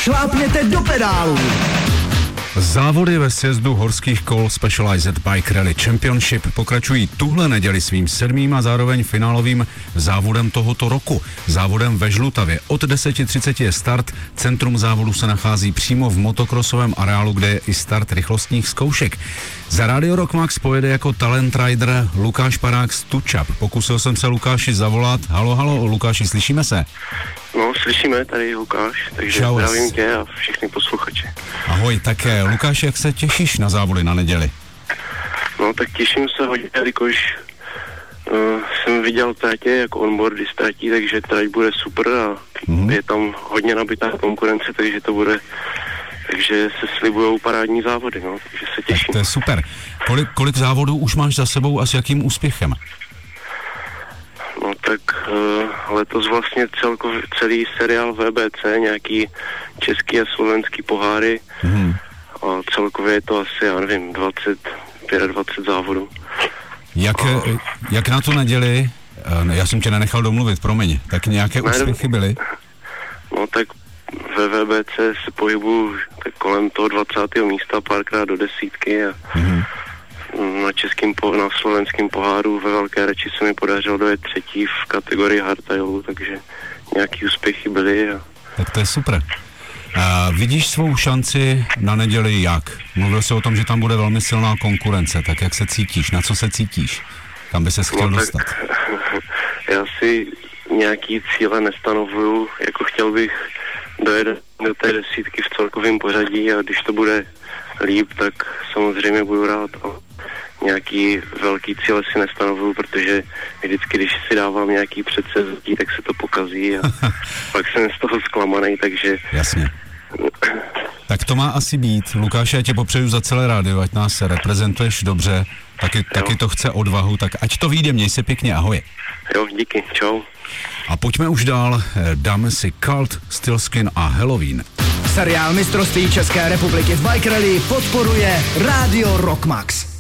šlápněte do pedálu. Závody ve sjezdu horských kol Specialized Bike Rally Championship pokračují tuhle neděli svým 7. a zároveň finálovým závodem tohoto roku. Závodem ve Žlutavě. Od 10:30 je start. Centrum závodu se nachází přímo v motokrosovém areálu, kde je i start rychlostních zkoušek. Za Radio Rock Max pojede jako talent rider Lukáš Parák z Tučap. Pokusil jsem se Lukáši zavolat. Halo, Lukáši, slyšíme se? No, slyšíme, tady Lukáš, takže Čau, zdravím tě a všechny posluchače. Ahoj, tak Lukáš, jak se těšíš na závody na neděli? No, tak těším se hodně, jakož jsem viděl tratě jako onboardy z tratí, takže trať bude super a je tam hodně nabitá konkurence, takže se slibujou parádní závody, no, takže se těším. Tak to je super. Kolik závodů už máš za sebou a s jakým úspěchem? No tak letos vlastně celý seriál VBC, nějaký český a slovenský poháry a celkově je to asi, já nevím, 25 závodů. Jak na tu neděli, já jsem tě nenechal domluvit, promiň, tak nějaké úspěchy byly? No tak ve VBC se pohybuju tak kolem toho 20. místa, párkrát do desítky a na slovenském poháru ve Velké Reči se mi podařilo dojet 3. v kategorii hardtailu, takže nějaký úspěchy byly. Tak to je super. Vidíš svou šanci na neděli jak? Mluvil jsi o tom, že tam bude velmi silná konkurence, tak jak se cítíš? Na co se cítíš? Kam by ses chtěl dostat? Já si nějaký cíle nestanovuju, jako chtěl bych dojet do té desítky v celkovém pořadí a když to bude líp, tak samozřejmě budu rád. Nějaký velký cíle si nestanovuju, protože vždycky, když si dávám nějaký předsevzetí, tak se to pokazí a pak jsem z toho zklamaný, takže... Jasně. Tak to má asi být. Lukáši, já tě popřeju za celé rádio, ať nás reprezentuješ dobře, taky to chce odvahu, tak ať to vyjde, měj se pěkně, ahoj. Jo, díky, čau. A pojďme už dál, dáme si Cult, Stillskin a Halloween. Seriál mistrovství České republiky v Bike Rally podporuje Radio Rock Max.